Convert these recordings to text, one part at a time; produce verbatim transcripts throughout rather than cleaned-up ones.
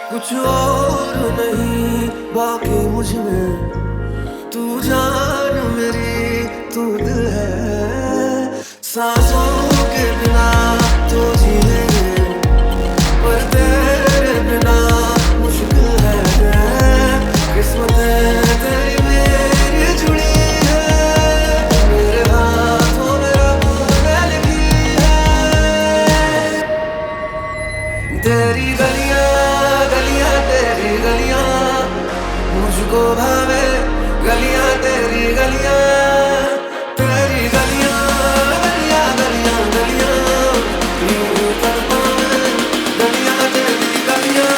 कुछ और नहीं बाकी मुझ में, तू जान मेरी तू दिल है। सांसों के बिना तो जी लेंगे, पर तेरे बिना मुश्किल है। किस्मतें तेरी मेरी जुड़ी है, मेरे हाथों में रब ने लिखी है। तेरी गलियां गलियां तेरी गलियां मुझको भावे, गलियां तेरी गलियां तेरी गलियां गलियां गलियां गलियां यूं तड़पावे, गलियां तेरी गलियां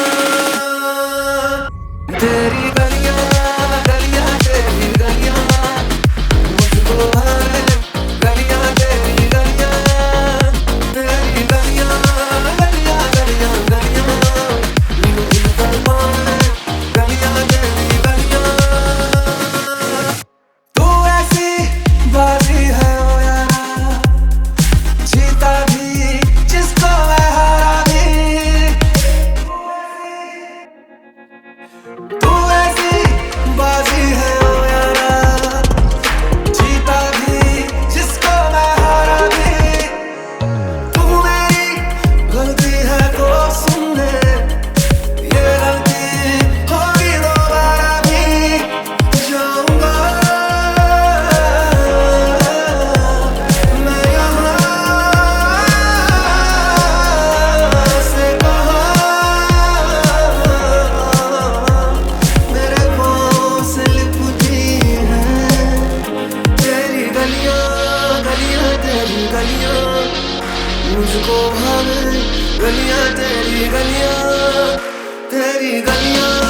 तेरी गलियां गलियां तेरी गलियां मुझको भावे, गलियां तेरी गलियां तेरी गलियां गलियां गलियां गलियां यूं तड़पावे, गलियां तेरी गलियां। तू ऐसी बाजी है ओ यारा, जीता भी जिसको मैं हारा भी। तू ऐसी बाजी है ओ यारा, जीता भी जिसको मैं हारा भी। तू मेरी गलती है तो सुन ले, ये गलती होगी दोबारा भी। जाऊंगा मैं यहाँ से कहाँ, मेरे पाँव से लिपटी है तेरी गलियां गलियां तेरी गलियां मुझको भावे, गलियां तेरी गलियां तेरी गलियां।